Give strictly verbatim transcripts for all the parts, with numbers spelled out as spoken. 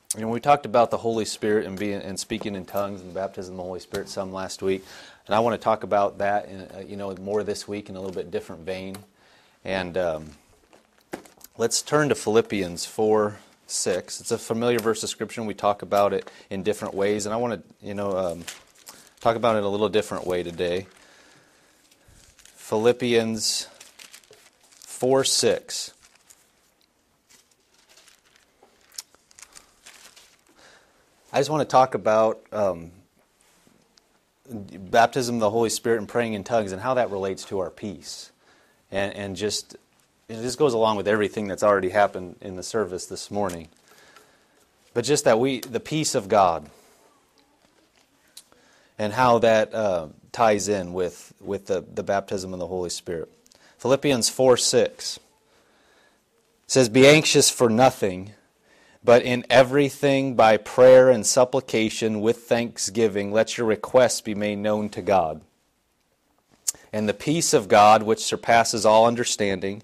You know, we talked about the Holy Spirit and being and speaking in tongues and baptism of the Holy Spirit some last week, and I want to talk about that, in, uh, you know, more this week in a little bit different vein. And um, let's turn to Philippians four six. It's a familiar verse of Scripture, and we talk about it in different ways, and I want to, you know, um, talk about it a little different way today. Philippians four six. I just want to talk about um, baptism of the Holy Spirit and praying in tongues and how that relates to our peace. And, and just, it just goes along with everything that's already happened in the service this morning. But just that we, the peace of God, and how that uh, ties in with, with the, the baptism of the Holy Spirit. Philippians four six says, "Be anxious for nothing, but in everything by prayer and supplication with thanksgiving, let your requests be made known to God. And the peace of God, which surpasses all understanding,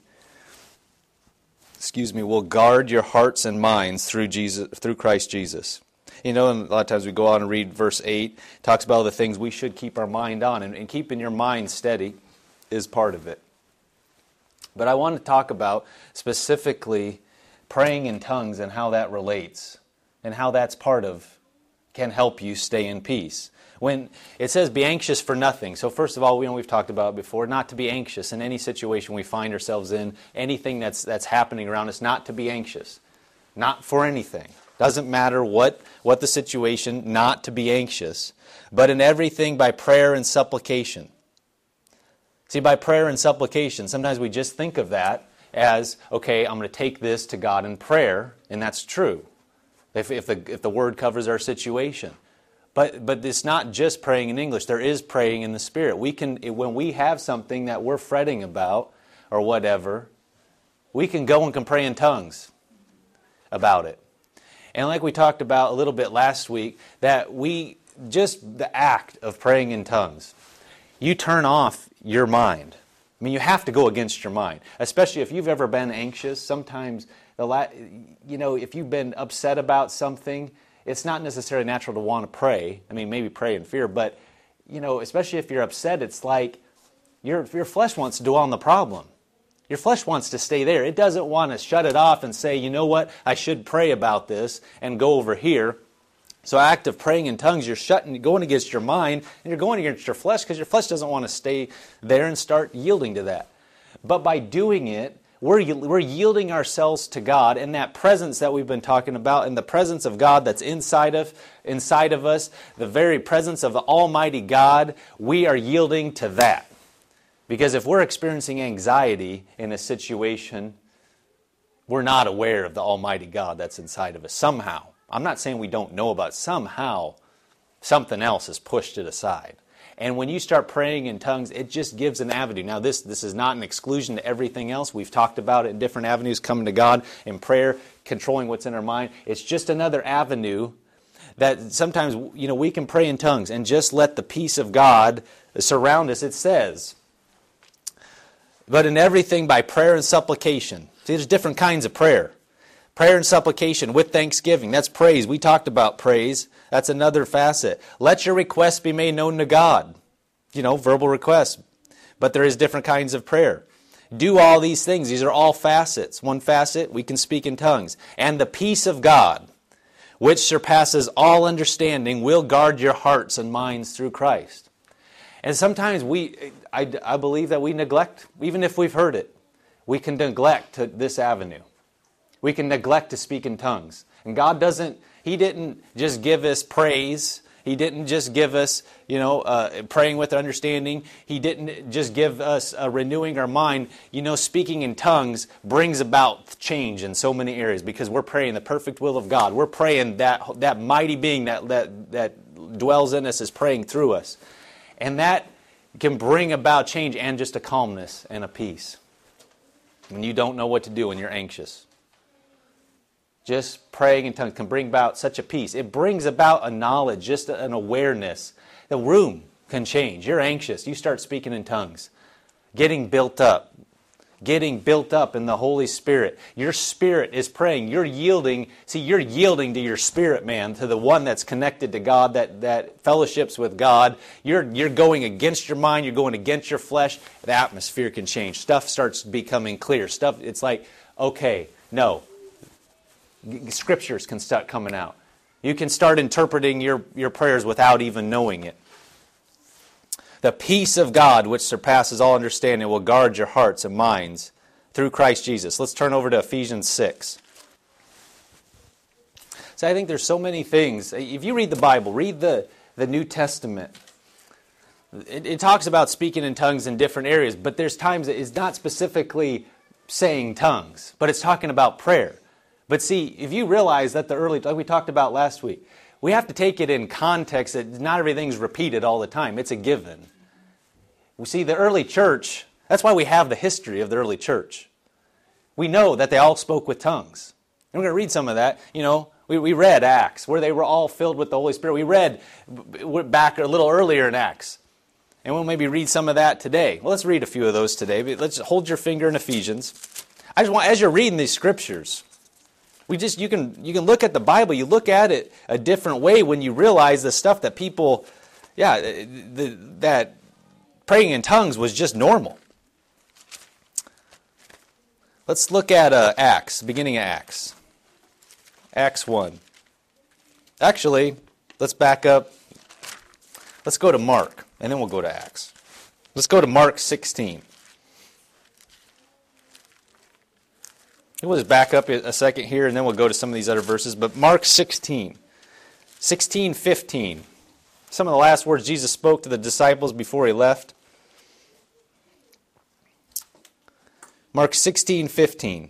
excuse me, will guard your hearts and minds through Jesus, through Christ Jesus." You know, and a lot of times we go on and read verse eight, it talks about the things we should keep our mind on, and, and keeping your mind steady is part of it. But I want to talk about specifically praying in tongues and how that relates and how that's part of, can help you stay in peace. When it says be anxious for nothing, so first of all, we know we've talked about it before, not to be anxious in any situation we find ourselves in, anything that's that's happening around us, not to be anxious. Not for anything. Doesn't matter what, what the situation, not to be anxious. But in everything by prayer and supplication. See, by prayer and supplication, sometimes we just think of that as, okay, I'm going to take this to God in prayer, and that's true, if, if, the, if the Word covers our situation. But but it's not just praying in English. There is praying in the Spirit. We can, when we have something that we're fretting about, or whatever, we can go and can pray in tongues about it. And like we talked about a little bit last week, that we, just the act of praying in tongues, you turn off your mind. I mean, you have to go against your mind, especially if you've ever been anxious. Sometimes, the la- you know, if you've been upset about something, it's not necessarily natural to want to pray. I mean, maybe pray in fear, but, you know, especially if you're upset, it's like your, your flesh wants to dwell on the problem. Your flesh wants to stay there. It doesn't want to shut it off and say, you know what, I should pray about this and go over here. So act of praying in tongues, you're shutting, going against your mind, and you're going against your flesh because your flesh doesn't want to stay there and start yielding to that. But by doing it, we're, we're yielding ourselves to God, and that presence that we've been talking about, and the presence of God that's inside of, inside of us, the very presence of the Almighty God, we are yielding to that. Because if we're experiencing anxiety in a situation, we're not aware of the Almighty God that's inside of us somehow. I'm not saying we don't know about it. Somehow, something else has pushed it aside. And when you start praying in tongues, it just gives an avenue. Now, this, this is not an exclusion to everything else. We've talked about it in different avenues, coming to God in prayer, controlling what's in our mind. It's just another avenue that sometimes, you know, we can pray in tongues and just let the peace of God surround us. It says, but in everything by prayer and supplication. See, there's different kinds of prayer. Prayer and supplication with thanksgiving. That's praise. We talked about praise. That's another facet. Let your requests be made known to God. You know, verbal requests. But there is different kinds of prayer. Do all these things. These are all facets. One facet, we can speak in tongues. And the peace of God, which surpasses all understanding, will guard your hearts and minds through Christ. And sometimes we, I, I believe that we neglect, even if we've heard it, we can neglect this avenue. We can neglect to speak in tongues. And God doesn't, He didn't just give us praise. He didn't just give us, you know, uh, praying with understanding. He didn't just give us uh, renewing our mind. You know, speaking in tongues brings about change in so many areas because we're praying the perfect will of God. We're praying that that mighty being that, that, that dwells in us is praying through us. And that can bring about change and just a calmness and a peace when you don't know what to do and you're anxious. Just praying in tongues can bring about such a peace. It brings about a knowledge, just an awareness. The room can change. You're anxious. You start speaking in tongues. Getting built up. getting built up in the Holy Spirit. Your spirit is praying. You're yielding. See, you're yielding to your spirit, man, to the one that's connected to God, that, that fellowships with God. You're, you're going against your mind. You're going against your flesh. The atmosphere can change. Stuff starts becoming clear. Stuff, it's like, okay, no. Scriptures can start coming out. You can start interpreting your, your prayers without even knowing it. The peace of God, which surpasses all understanding, will guard your hearts and minds through Christ Jesus. Let's turn over to Ephesians six. So I think there's so many things. If you read the Bible, read the, the New Testament. It, it talks about speaking in tongues in different areas, but there's times that it's not specifically saying tongues, but it's talking about prayer. But see, if you realize that the early, like we talked about last week, we have to take it in context that not everything's repeated all the time. It's a given. We see the early church, that's why we have the history of the early church. We know that they all spoke with tongues. And we're going to read some of that. You know, we, we read Acts, where they were all filled with the Holy Spirit. We read back a little earlier in Acts. And we'll maybe read some of that today. Well, let's read a few of those today. But let's hold your finger in Ephesians. I just want, as you're reading these scriptures, We just you can you can look at the Bible, you look at it a different way when you realize the stuff that people, yeah, the, that praying in tongues was just normal. Let's look at uh, Acts, beginning of Acts. Acts one. Actually, let's back up. Let's go to Mark, and then we'll go to Acts. Let's go to Mark sixteen. We'll just back up a second here, and then we'll go to some of these other verses. But Mark sixteen, sixteen fifteen. Some of the last words Jesus spoke to the disciples before he left. Mark sixteen fifteen.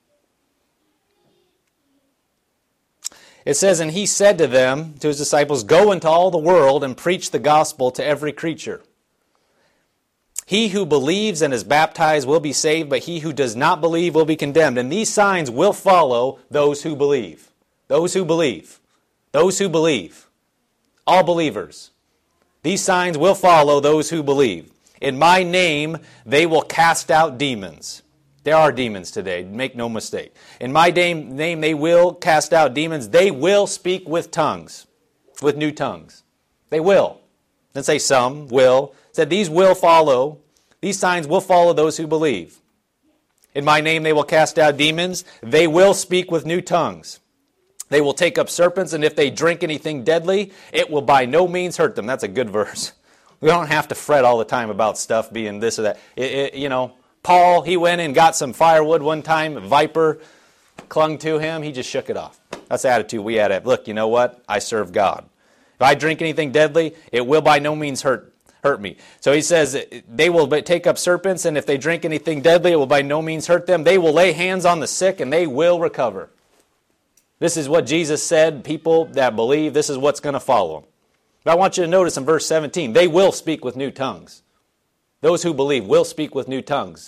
It says, "And he said to them," to his disciples, "Go into all the world and preach the gospel to every creature. He who believes and is baptized will be saved, but he who does not believe will be condemned. And these signs will follow those who believe." Those who believe. Those who believe. All believers. "These signs will follow those who believe. In my name they will cast out demons." There are demons today, make no mistake. "In my name, name they will cast out demons. They will speak with tongues, with new tongues." They will. Didn't say some, will. It said these will follow. These signs will follow those who believe. "In my name they will cast out demons. They will speak with new tongues. They will take up serpents, and if they drink anything deadly, it will by no means hurt them." That's a good verse. We don't have to fret all the time about stuff being this or that. It, it, you know, Paul, he went and got some firewood one time. A viper clung to him. He just shook it off. That's the attitude we had. At, look, you know what? I serve God. If I drink anything deadly, it will by no means hurt hurt me. So he says they will take up serpents, and if they drink anything deadly, it will by no means hurt them. They will lay hands on the sick, and they will recover. This is what Jesus said. People that believe, this is what's going to follow them. But I want you to notice in verse seventeen, they will speak with new tongues. Those who believe will speak with new tongues.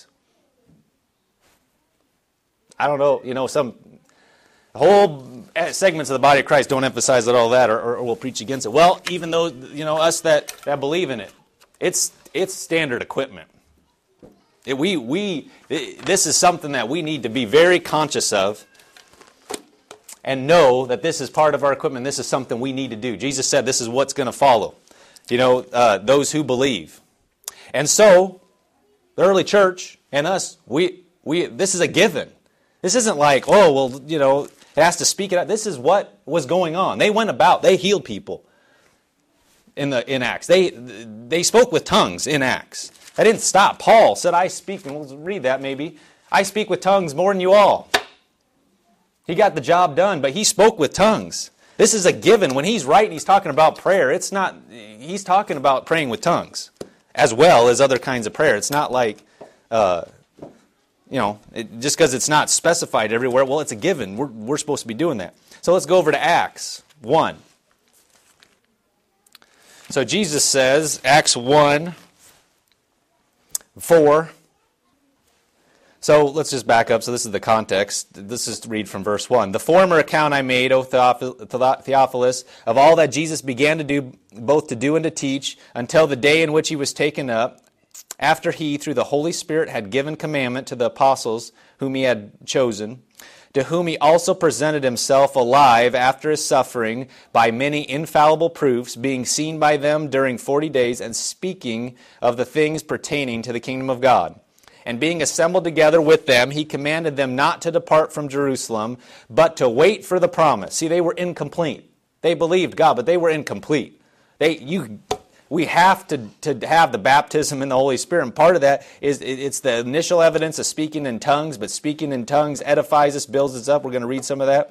I don't know, you know, some whole segments of the body of Christ don't emphasize all that, or, or will preach against it. Well, even though, you know, us that, that believe in it, it's it's standard equipment. It, we we it, this is something that we need to be very conscious of, and know that this is part of our equipment. This is something we need to do. Jesus said this is what's going to follow. You know, uh, those who believe. And so, the early church and us, we we this is a given. This isn't like, oh, well, you know, it has to speak it out. This is what was going on. They went about, they healed people in the in Acts. They they spoke with tongues in Acts. That didn't stop. Paul said, I speak, and we'll read that maybe, I speak with tongues more than you all. He got the job done, but he spoke with tongues. This is a given. When he's writing, he's talking about prayer. It's not, he's talking about praying with tongues, as well as other kinds of prayer. It's not like, uh, you know, it, just because it's not specified everywhere, well, it's a given. We're, we're supposed to be doing that. So let's go over to Acts one. So Jesus says, Acts one, four. So let's just back up. So this is the context. This is to read from verse one. The former account I made, O Theophilus, of all that Jesus began to do, both to do and to teach, until the day in which he was taken up, after he, through the Holy Spirit, had given commandment to the apostles whom he had chosen, to whom he also presented himself alive after his suffering by many infallible proofs, being seen by them during forty days, and speaking of the things pertaining to the kingdom of God. And being assembled together with them, he commanded them not to depart from Jerusalem, but to wait for the promise. See, they were incomplete. They believed God, but they were incomplete. They, you... We have to, to have the baptism in the Holy Spirit, and part of that is it's the initial evidence of speaking in tongues, but speaking in tongues edifies us, builds us up. We're going to read some of that.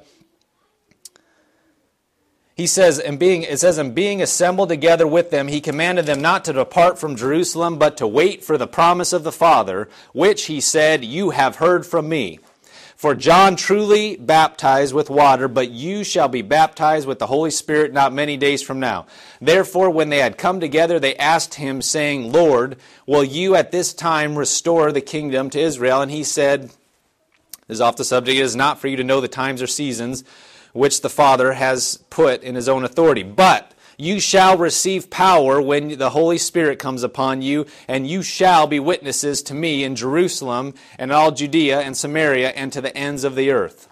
He says, and being, it says, and being assembled together with them, he commanded them not to depart from Jerusalem, but to wait for the promise of the Father, which he said, you have heard from me. For John truly baptized with water, but you shall be baptized with the Holy Spirit not many days from now. Therefore, when they had come together, they asked him, saying, Lord, will you at this time restore the kingdom to Israel? And he said, this is off the subject, it is not for you to know the times or seasons which the Father has put in his own authority. But you shall receive power when the Holy Spirit comes upon you, and you shall be witnesses to me in Jerusalem and all Judea and Samaria and to the ends of the earth.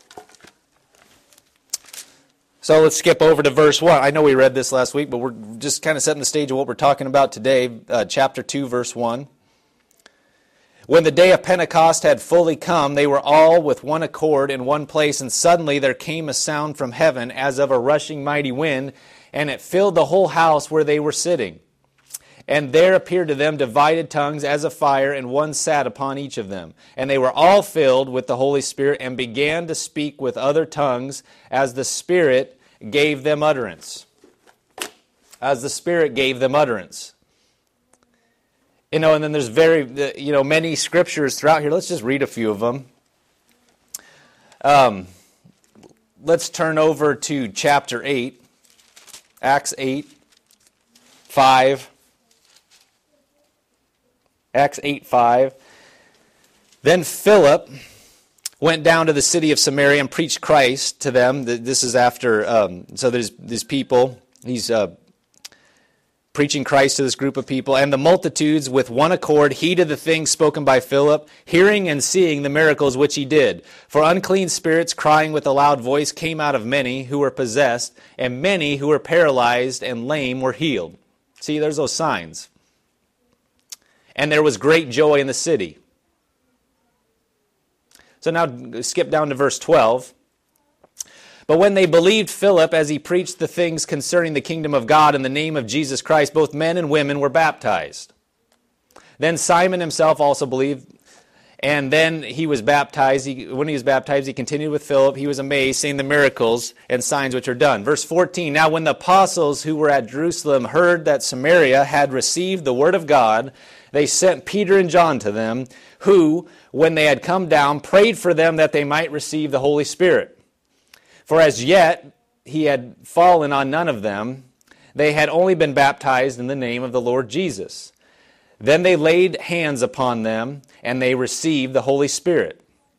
So let's skip over to verse one. I know we read this last week, but we're just kind of setting the stage of what we're talking about today. Uh, chapter two, verse one. When the day of Pentecost had fully come, they were all with one accord in one place, and suddenly there came a sound from heaven as of a rushing mighty wind, and it filled the whole house where they were sitting. And there appeared to them divided tongues as of fire, and one sat upon each of them. And they were all filled with the Holy Spirit, and began to speak with other tongues as the Spirit gave them utterance. As the Spirit gave them utterance. You know, and then there's very, you know, many scriptures throughout here. Let's just read a few of them. Um, let's turn over to chapter eight. Acts eight, five. Acts eight, five. Then Philip went down to the city of Samaria and preached Christ to them. This is after, um, so there's these people, he's uh, preaching Christ to this group of people. And the multitudes with one accord heeded the things spoken by Philip, hearing and seeing the miracles which he did. For unclean spirits, crying with a loud voice, came out of many who were possessed, and many who were paralyzed and lame were healed. See, there's those signs. And there was great joy in the city. So now skip down to verse twelve. But when they believed Philip as he preached the things concerning the kingdom of God in the name of Jesus Christ, both men and women were baptized. Then Simon himself also believed, and then he was baptized. He, when he was baptized, he continued with Philip. He was amazed, seeing the miracles and signs which are done. Verse fourteen, now when the apostles who were at Jerusalem heard that Samaria had received the word of God, they sent Peter and John to them, who, when they had come down, prayed for them that they might receive the Holy Spirit. For as yet he had fallen on none of them. They had only been baptized in the name of the Lord Jesus. Then they laid hands upon them, and they received the Holy Spirit.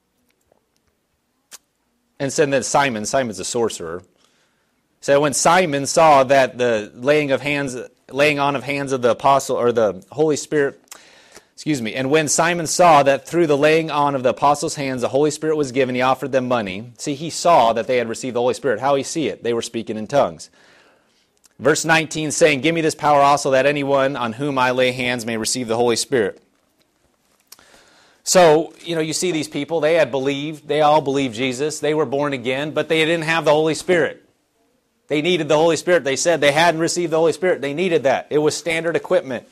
And said that Simon, Simon's a sorcerer. So when Simon saw that the laying of hands, laying on of hands of the apostle, or the Holy Spirit, excuse me, and when Simon saw that through the laying on of the apostles' hands the Holy Spirit was given, he offered them money. See, he saw that they had received the Holy Spirit. How he see it? They were speaking in tongues. Verse nineteen saying, give me this power also, that anyone on whom I lay hands may receive the Holy Spirit. So, you know, you see these people, they had believed, they all believed Jesus, they were born again, but they didn't have the Holy Spirit. They needed the Holy Spirit. They said they hadn't received the Holy Spirit. They needed that. It was standard equipment.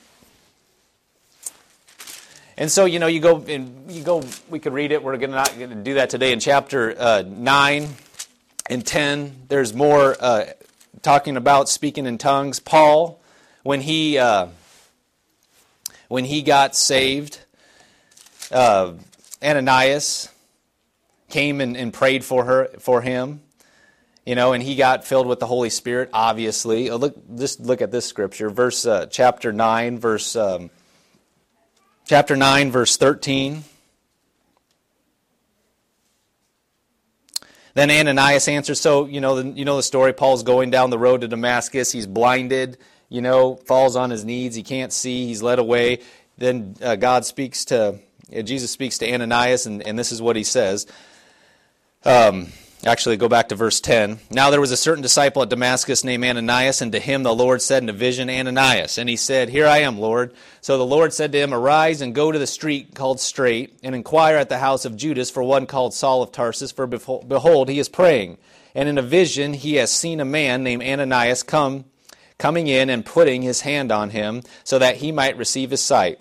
And so, you know, you go, and you go. We could read it. We're gonna not going to do that today. In chapter uh, nine and ten, there's more uh, talking about speaking in tongues. Paul, when he uh, when he got saved, uh, Ananias came and, and prayed for her for him. You know, and he got filled with the Holy Spirit. Obviously, oh, look, just look at this scripture, verse uh, chapter nine, verse. Um, Chapter nine, verse thirteen. Then Ananias answered, so, you know, the, you know the story. Paul's going down the road to Damascus. He's blinded, you know, falls on his knees. He can't see. He's led away. then uh, God speaks to, uh, Jesus speaks to Ananias, and, and this is what he says. Um, actually, go back to verse ten. Now there was a certain disciple at Damascus named Ananias, and to him the Lord said in a vision, Ananias. And he said, Here I am, Lord. So the Lord said to him, Arise and go to the street called Straight, and inquire at the house of Judas for one called Saul of Tarsus, for behold, he is praying. And in a vision he has seen a man named Ananias come, coming in and putting his hand on him, so that he might receive his sight.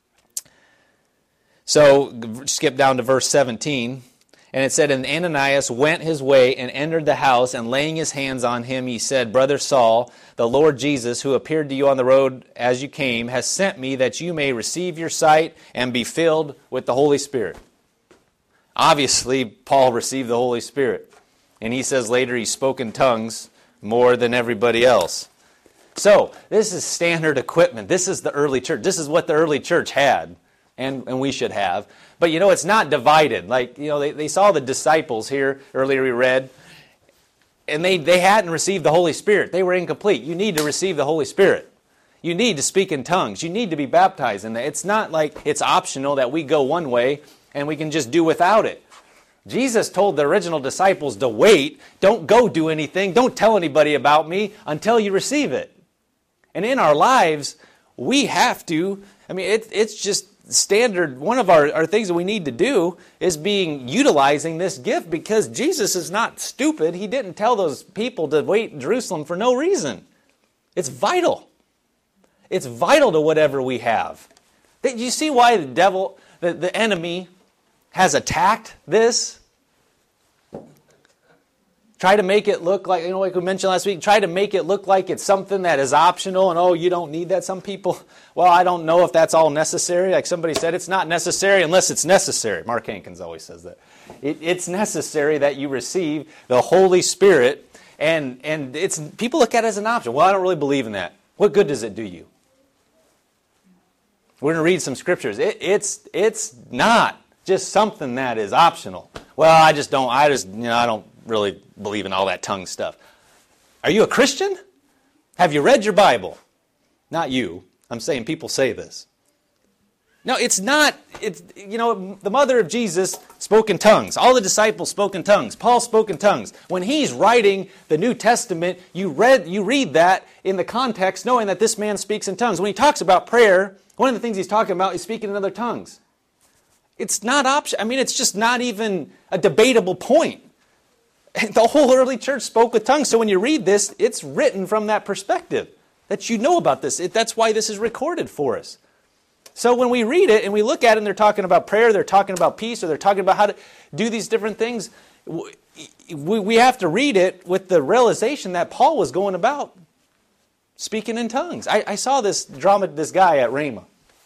So skip down to verse seventeen. And it said, And Ananias went his way and entered the house, and laying his hands on him, he said, Brother Saul, the Lord Jesus, who appeared to you on the road as you came, has sent me that you may receive your sight and be filled with the Holy Spirit. Obviously, Paul received the Holy Spirit. And he says later he spoke in tongues more than everybody else. So, this is standard equipment. This is the early church. This is what the early church had, and, and we should have. But, you know, it's not divided. Like, you know, they, they saw the disciples here, earlier we read, and they, they hadn't received the Holy Spirit. They were incomplete. You need to receive the Holy Spirit. You need to speak in tongues. You need to be baptized in that. It's not like it's optional that we go one way and we can just do without it. Jesus told the original disciples to wait. Don't go do anything. Don't tell anybody about me until you receive it. And in our lives, we have to, I mean, it, it's just standard. One of our, our things that we need to do is being utilizing this gift, because Jesus is not stupid. He didn't tell those people to wait in Jerusalem for no reason. It's vital. It's vital to whatever we have. Do you see why the devil, the, the enemy, has attacked this? Try to make it look like, you know, like we mentioned last week, try to make it look like it's something that is optional and, oh, you don't need that. Some people, well, I don't know if that's all necessary. Like somebody said, it's not necessary unless it's necessary. Mark Hankins always says that. It, it's necessary that you receive the Holy Spirit, and, and it's people look at it as an option. Well, I don't really believe in that. What good does it do you? We're going to read some scriptures. It, it's, it's not just something that is optional. Well, I just don't, I just, you know, I don't really believe in all that tongue stuff. Are you a Christian? Have you read your Bible? Not you. I'm saying people say this. No, it's not. It's, you know, the mother of Jesus spoke in tongues. All the disciples spoke in tongues. Paul spoke in tongues. When he's writing the New Testament, you read you read that in the context, knowing that this man speaks in tongues. When he talks about prayer, one of the things he's talking about is speaking in other tongues. It's not option. I mean, it's just not even a debatable point. The whole early church spoke with tongues. So when you read this, it's written from that perspective, that you know about this. It, that's why this is recorded for us. So when we read it and we look at it and they're talking about prayer, they're talking about peace, or they're talking about how to do these different things, we, we have to read it with the realization that Paul was going about speaking in tongues. I, I saw this drama, this guy at Rhema.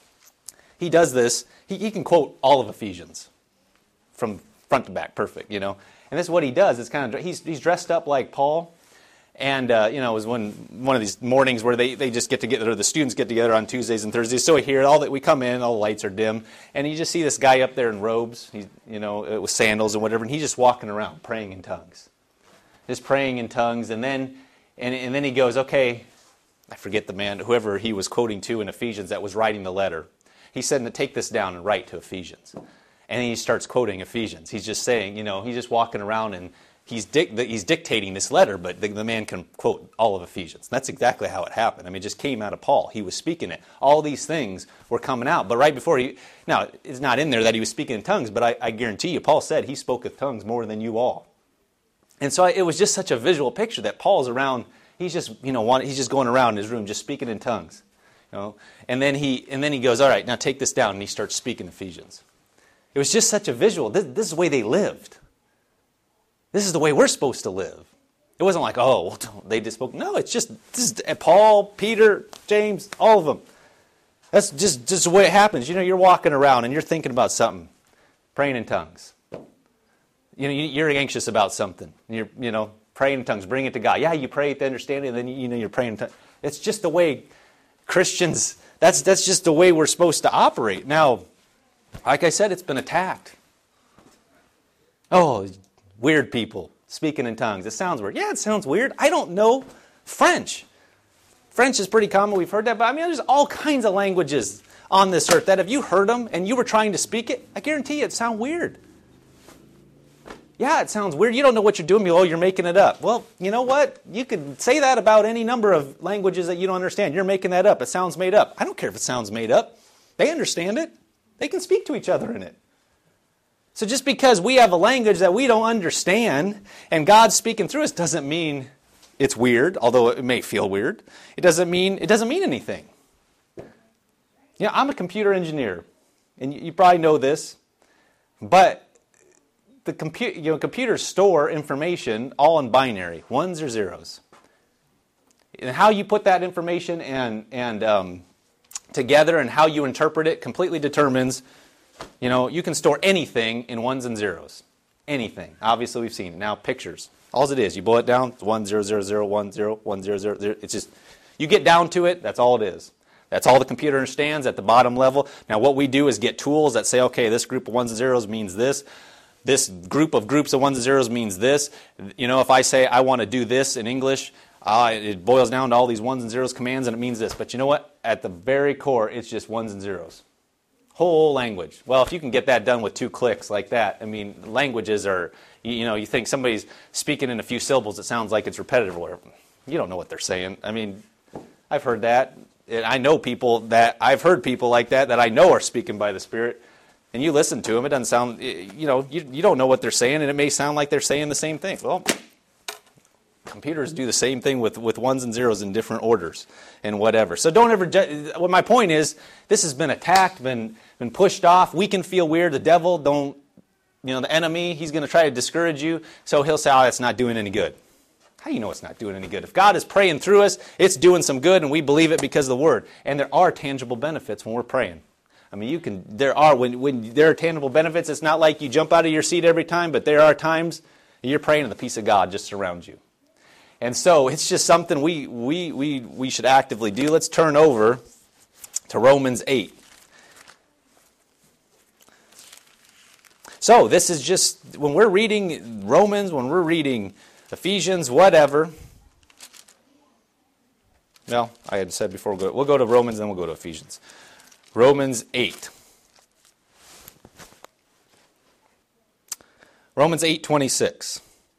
He does this. He, he can quote all of Ephesians from front to back, perfect, you know. And this is what he does. It's kind of he's he's dressed up like Paul, and uh, you know, it was one one of these mornings where they, they just get together, or the students get together on Tuesdays and Thursdays. So here, all that we come in, all the lights are dim, and you just see this guy up there in robes, he's, you know, with sandals and whatever, and he's just walking around praying in tongues, just praying in tongues, and then and and then he goes, okay, I forget the man, whoever he was quoting to in Ephesians that was writing the letter. He said to take this down and write to Ephesians. And then he starts quoting Ephesians. He's just saying, you know, he's just walking around and he's dic- he's dictating this letter, but the, the man can quote all of Ephesians. That's exactly how it happened. I mean, it just came out of Paul. He was speaking it. All these things were coming out. But right before he, now, it's not in there that he was speaking in tongues, but I, I guarantee you, Paul said he spoke with tongues more than you all. And so I, it was just such a visual picture that Paul's around, he's just, you know, one, he's just going around in his room just speaking in tongues. You know? And then he and then he goes, all right, now take this down, and he starts speaking Ephesians. It was just such a visual. This, this is the way they lived. This is the way we're supposed to live. It wasn't like, oh, well, don't, they just spoke. No, it's just this is Paul, Peter, James, all of them. That's just, just the way it happens. You know, you're walking around and you're thinking about something, praying in tongues. You know, you're anxious about something. You're, you know, praying in tongues, bring it to God. Yeah, you pray to understand it, and then, you know, you're praying in tongues. It's just the way Christians, that's that's just the way we're supposed to operate. Now, like I said, it's been attacked. Oh, weird people speaking in tongues. It sounds weird. Yeah, it sounds weird. I don't know French. French is pretty common. We've heard that. But I mean, there's all kinds of languages. on this earth that if you heard them and you were trying to speak it, I guarantee you it'd sound weird. Yeah, it sounds weird. You don't know what you're doing. Oh, you're making it up. Well, you know what? You could say that about any number of languages that you don't understand. You're making that up. It sounds made up. I don't care if it sounds made up. They understand it. They can speak to each other in it. So just because we have a language that we don't understand and God's speaking through us doesn't mean it's weird, although it may feel weird. It doesn't mean it doesn't mean anything. You know, I'm a computer engineer, and you probably know this, but the compu- you know, computers store information all in binary, ones or zeros. And how you put that information and and um, together and how you interpret it completely determines, you know, you can store anything in ones and zeros. Anything. Obviously, we've seen it. Now, pictures. All it is, you boil it down, it's one, zero, zero, zero, one, zero, one, zero, zero, zero. It's just, you get down to it, that's all it is. That's all the computer understands at the bottom level. Now, what we do is get tools that say, okay, this group of ones and zeros means this. This group of groups of ones and zeros means this. You know, if I say I want to do this in English, uh, it boils down to all these ones and zeros commands and it means this. But you know what? At the very core, it's just ones and zeros. Whole language. Well, if you can get that done with two clicks like that, I mean, languages are, you, you know, you think somebody's speaking in a few syllables, it sounds like it's repetitive. Or you don't know what they're saying. I mean, I've heard that. I know people that, I've heard people like that that I know are speaking by the Spirit. And you listen to them, it doesn't sound, you know, you, you don't know what they're saying, and it may sound like they're saying the same thing. Well, computers do the same thing with, with ones and zeros in different orders and whatever. So don't ever judge. Well, my point is, this has been attacked, been been pushed off. We can feel weird. The devil, don't, you know, the enemy, he's going to try to discourage you. So he'll say, oh, it's not doing any good. How do you know it's not doing any good? If God is praying through us, it's doing some good, and we believe it because of the Word. And there are tangible benefits when we're praying. I mean, you can. There are when when there are tangible benefits. It's not like you jump out of your seat every time, but there are times you're praying and the peace of God just surrounds you. And so it's just something we we we we should actively do. Let's turn over to Romans eight. So this is just when we're reading Romans, when we're reading Ephesians, whatever. Well, I had said before we'll go, we'll go to Romans, then we'll go to Ephesians. Romans eight. Romans eight twenty-six.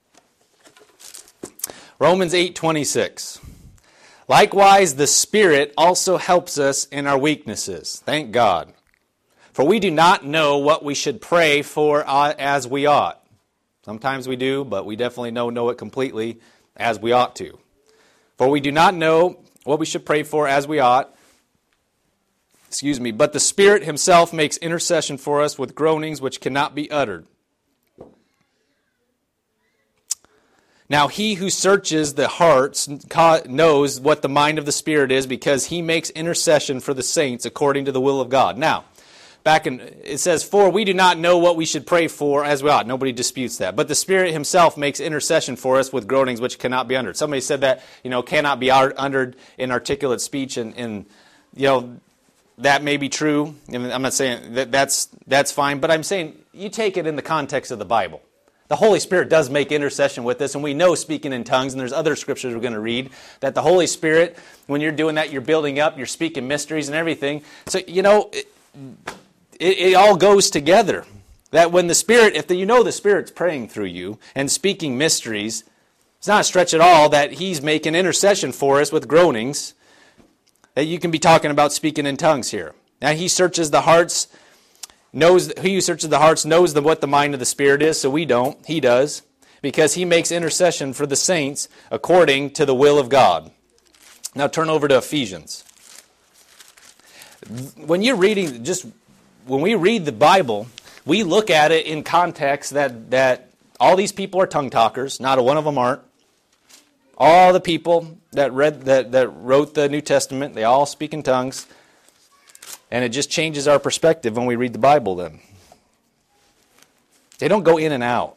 Romans eight twenty-six. Likewise, the Spirit also helps us in our weaknesses. Thank God. For we do not know what we should pray for uh, as we ought. Sometimes we do, but we definitely don't know it completely as we ought to. For we do not know what we should pray for as we ought. Excuse me, but the Spirit Himself makes intercession for us with groanings which cannot be uttered. Now He who searches the hearts knows what the mind of the Spirit is, because He makes intercession for the saints according to the will of God. Now, back in, it says, for we do not know what we should pray for as we ought. Nobody disputes that. But the Spirit Himself makes intercession for us with groanings which cannot be uttered. Somebody said that, you know, cannot be uttered in articulate speech, and, and you know, that may be true. I'm not saying that that's that's fine, but I'm saying you take it in the context of the Bible. The Holy Spirit does make intercession with us, and we know speaking in tongues, and there's other scriptures we're going to read, that the Holy Spirit, when you're doing that, you're building up, you're speaking mysteries and everything. So, you know, it, it, it all goes together. That when the Spirit, if the, you know the Spirit's praying through you and speaking mysteries, it's not a stretch at all that He's making intercession for us with groanings. That you can be talking about speaking in tongues here. Now He searches the hearts, knows He who searches the hearts knows the, what the mind of the Spirit is, so we don't. He does, because He makes intercession for the saints according to the will of God. Now turn over to Ephesians. When you're reading, just when we read the Bible, we look at it in context that that all these people are tongue talkers. Not a one of them aren't. All the people that read that, that wrote the New Testament, they all speak in tongues. And it just changes our perspective when we read the Bible then. They don't go in and out.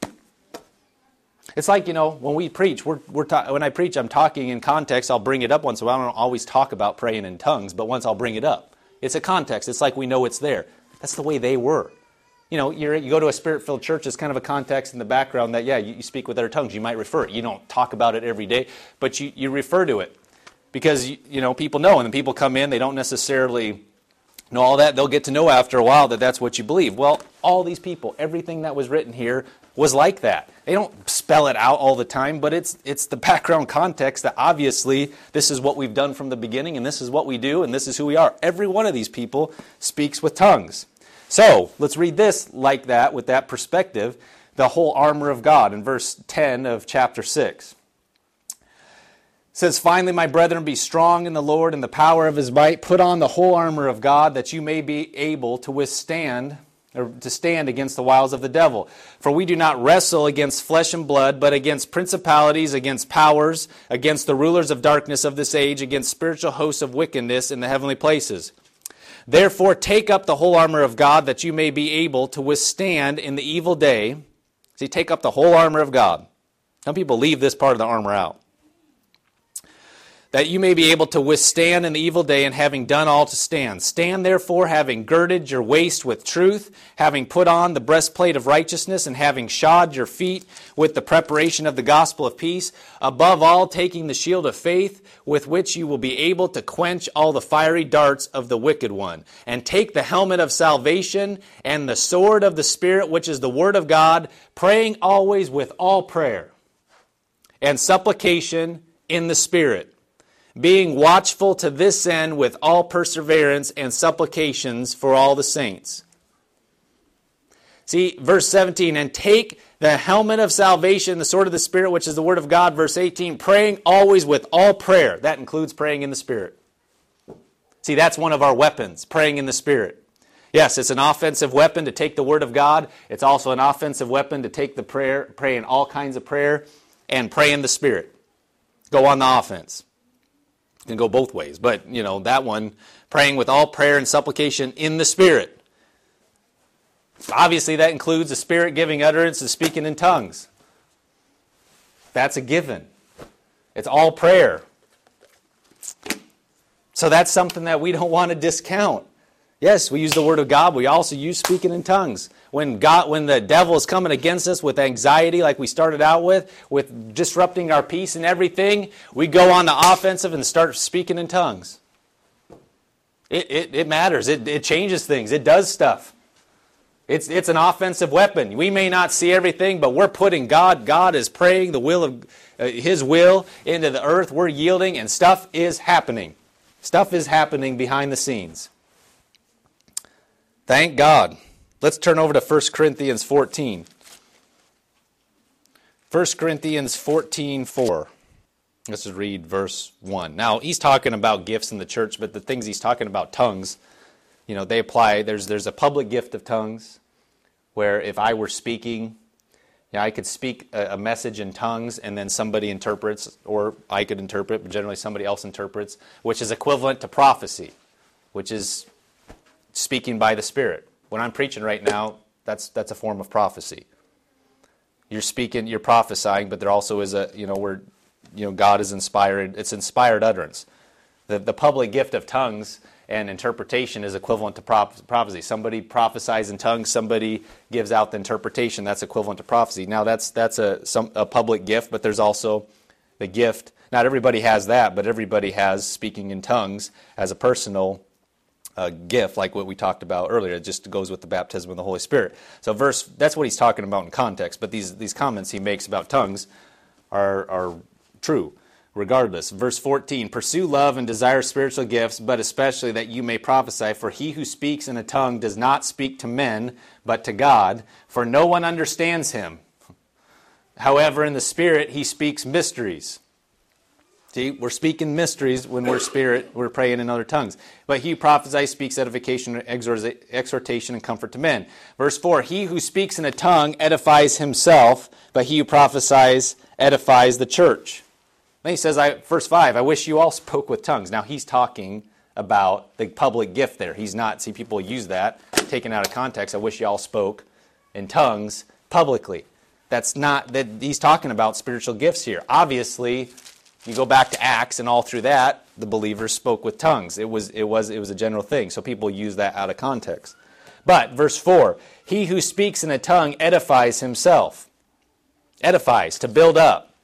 It's like, you know, when we preach, we're, we're ta- when I preach, I'm talking in context. I'll bring it up once in a while. I don't always talk about praying in tongues, but once I'll bring it up. It's a context. It's like we know it's there. That's the way they were. You know, you're, you go to a Spirit-filled church, it's kind of a context in the background that, yeah, you, you speak with other tongues. You might refer it. You don't talk about it every day, but you, you refer to it because, you, you know, people know. And then people come in, they don't necessarily And all that, they'll get to know after a while that that's what you believe. Well, all these people, everything that was written here was like that. They don't spell it out all the time, but it's it's the background context that obviously this is what we've done from the beginning, and this is what we do, and this is who we are. Every one of these people speaks with tongues. So, let's read this like that, with that perspective, the whole armor of God in verse ten of chapter six. It says, "Finally, my brethren, be strong in the Lord and the power of his might. Put on the whole armor of God, that you may be able to withstand or to stand against the wiles of the devil. For we do not wrestle against flesh and blood, but against principalities, against powers, against the rulers of darkness of this age, against spiritual hosts of wickedness in the heavenly places. Therefore take up the whole armor of God, that you may be able to withstand in the evil day." See, take up the whole armor of God. Some people leave this part of the armor out. "That you may be able to withstand in the evil day, and having done all to stand. Stand therefore, having girded your waist with truth, having put on the breastplate of righteousness, and having shod your feet with the preparation of the gospel of peace. Above all, taking the shield of faith, with which you will be able to quench all the fiery darts of the wicked one. And take the helmet of salvation and the sword of the Spirit, which is the word of God, praying always with all prayer and supplication in the Spirit, being watchful to this end with all perseverance and supplications for all the saints." See, verse seventeen, "And take the helmet of salvation, the sword of the Spirit, which is the word of God." Verse eighteen, "Praying always with all prayer." That includes praying in the Spirit. See, that's one of our weapons, praying in the Spirit. Yes, it's an offensive weapon to take the word of God. It's also an offensive weapon to take the prayer, pray in all kinds of prayer, and pray in the Spirit. Go on the offense. Can go both ways, but you know that one, praying with all prayer and supplication in the Spirit. Obviously, that includes the Spirit giving utterance and speaking in tongues. That's a given. It's all prayer. So that's something that we don't want to discount. Yes, we use the Word of God. We also use speaking in tongues. When God, when the devil is coming against us with anxiety, like we started out with, with disrupting our peace and everything, we go on the offensive and start speaking in tongues. It it, it matters. It, it changes things. It does stuff. It's it's an offensive weapon. We may not see everything, but we're putting God. God is praying the will of uh, His will into the earth. We're yielding, and stuff is happening. Stuff is happening behind the scenes. Thank God. Let's turn over to First Corinthians fourteen. First Corinthians fourteen four. Let's just read verse one. Now, he's talking about gifts in the church, but the things he's talking about, tongues, you know, they apply. There's there's a public gift of tongues, where if I were speaking, you know, I could speak a, a message in tongues, and then somebody interprets, or I could interpret, but generally somebody else interprets, which is equivalent to prophecy, which is speaking by the Spirit. When I'm preaching right now, that's that's a form of prophecy. You're speaking, you're prophesying, but there also is a, you know, where, you know, God is inspired. It's inspired utterance. The the public gift of tongues and interpretation is equivalent to prop, prophecy. Somebody prophesies in tongues. Somebody gives out the interpretation. That's equivalent to prophecy. Now that's that's a some a public gift, but there's also the gift. Not everybody has that, but everybody has speaking in tongues as a personal a gift, like what we talked about earlier. It just goes with the baptism of the Holy Spirit. So verse, that's what he's talking about in context, but these these comments he makes about tongues are are true regardless. Verse fourteen, "Pursue love and desire spiritual gifts, but especially that you may prophesy, for he who speaks in a tongue does not speak to men, but to God, for no one understands him. However, in the Spirit he speaks mysteries." See, we're speaking mysteries when we're spirit, we're praying in other tongues. "But he who prophesies speaks edification, exhortation, and comfort to men." Verse four, "He who speaks in a tongue edifies himself, but he who prophesies edifies the church." Then he says, I, verse five, "I wish you all spoke with tongues." Now he's talking about the public gift there. He's not, see, people use that, taken out of context. I wish you all spoke in tongues publicly. That's not, that he's talking about spiritual gifts here. Obviously, you go back to Acts, and all through that, the believers spoke with tongues. It was it was it was a general thing, so people use that out of context. But verse four, "He who speaks in a tongue edifies himself." Edifies, to build up.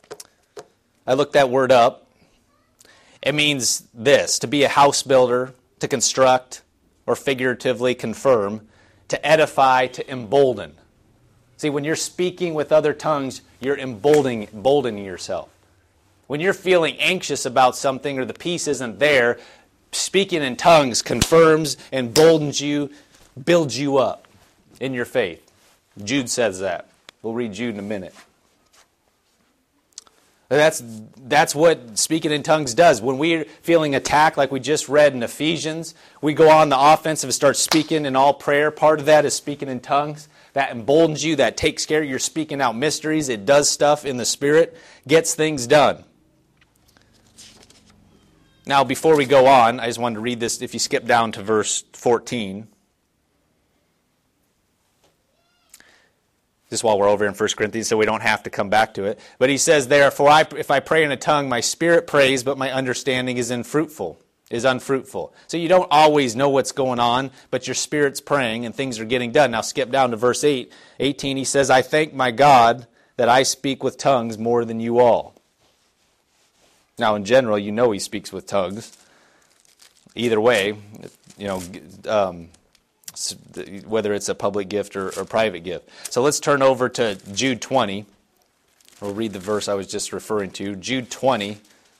I looked that word up. It means this: to be a house builder, to construct, or figuratively confirm, to edify, to embolden. See, when you're speaking with other tongues, you're emboldening, emboldening yourself. When you're feeling anxious about something or the peace isn't there, speaking in tongues confirms, emboldens you, builds you up in your faith. Jude says that. We'll read Jude in a minute. That's, that's what speaking in tongues does. When we're feeling attacked, like we just read in Ephesians, we go on the offensive and start speaking in all prayer. Part of that is speaking in tongues. That emboldens you, that takes care of you. You're speaking out mysteries. It does stuff in the Spirit, gets things done. Now, before we go on, I just wanted to read this. If you skip down to verse fourteen. Just while we're over in First Corinthians, so we don't have to come back to it. But he says, therefore, I, if I pray in a tongue, my spirit prays, but my understanding is unfruitful. Is unfruitful. So you don't always know what's going on, but your spirit's praying and things are getting done. Now skip down to verse eight, eighteen. He says, I thank my God that I speak with tongues more than you all. Now in general, you know he speaks with tongues. Either way, you know, um, whether it's a public gift or a private gift. So let's turn over to Jude twenty. We'll read the verse I was just referring to. Jude twenty.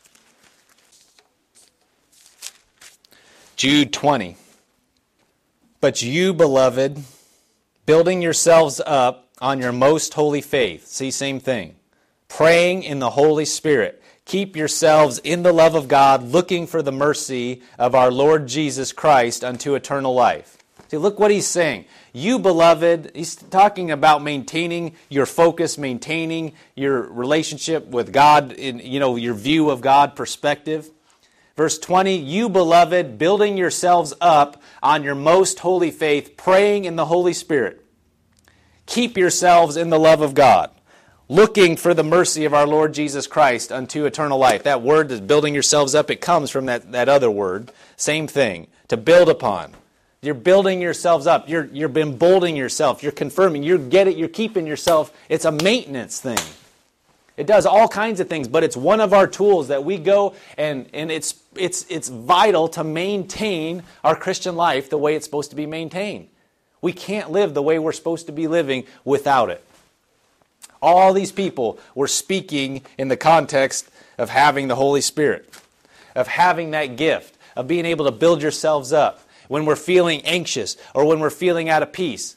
Jude twenty. But you, beloved, building yourselves up on your most holy faith. See, same thing. Praying in the Holy Spirit. Keep yourselves in the love of God, looking for the mercy of our Lord Jesus Christ unto eternal life. See, look what he's saying. You, beloved, he's talking about maintaining your focus, maintaining your relationship with God, in, you know, your view of God perspective. Verse twenty, you, beloved, building yourselves up on your most holy faith, praying in the Holy Spirit. Keep yourselves in the love of God, looking for the mercy of our Lord Jesus Christ unto eternal life. That word is building yourselves up. It comes from that, that other word. Same thing, to build upon. You're building yourselves up. You're, you're emboldening yourself. You're confirming. You're getting, you're keeping yourself. It's a maintenance thing. It does all kinds of things, but it's one of our tools that we go and, and it's, it's, it's vital to maintain our Christian life the way it's supposed to be maintained. We can't live the way we're supposed to be living without it. All these people were speaking in the context of having the Holy Spirit, of having that gift, of being able to build yourselves up when we're feeling anxious or when we're feeling out of peace.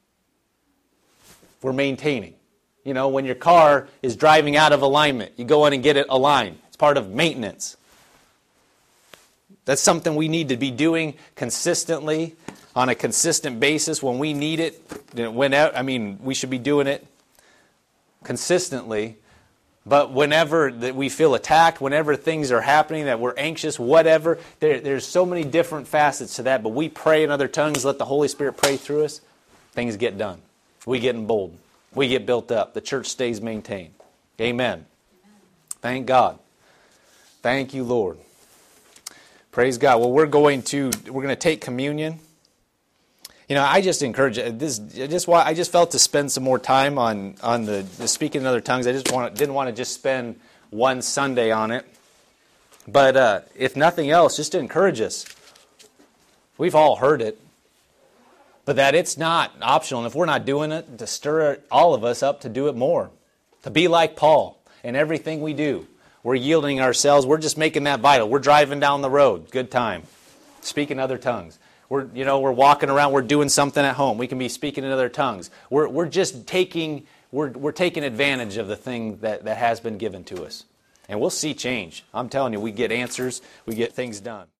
We're maintaining. You know, when your car is driving out of alignment, you go in and get it aligned. It's part of maintenance. That's something we need to be doing consistently, on a consistent basis when we need it. Whenever, I mean, we should be doing it consistently. But whenever that we feel attacked, whenever things are happening, that we're anxious, whatever, there, there's so many different facets to that. But we pray in other tongues, let the Holy Spirit pray through us, things get done. We get emboldened. We get built up. The church stays maintained. Amen. Thank God. Thank you, Lord. Praise God. Well, we're going to we're going to take communion. You know, I just encourage this. I just want. I just felt to spend some more time on on the, the speaking in other tongues. I just want didn't want to just spend one Sunday on it. But uh, if nothing else, just to encourage us. We've all heard it. But that it's not optional, and if we're not doing it, to stir all of us up to do it more. To be like Paul in everything we do. We're yielding ourselves. We're just making that vital. We're driving down the road. Good time. Speaking other tongues. We're, you know, we're walking around. We're doing something at home. We can be speaking in other tongues. We're, we're just taking, we're, we're taking advantage of the thing that, that has been given to us. And we'll see change. I'm telling you, we get answers. We get things done.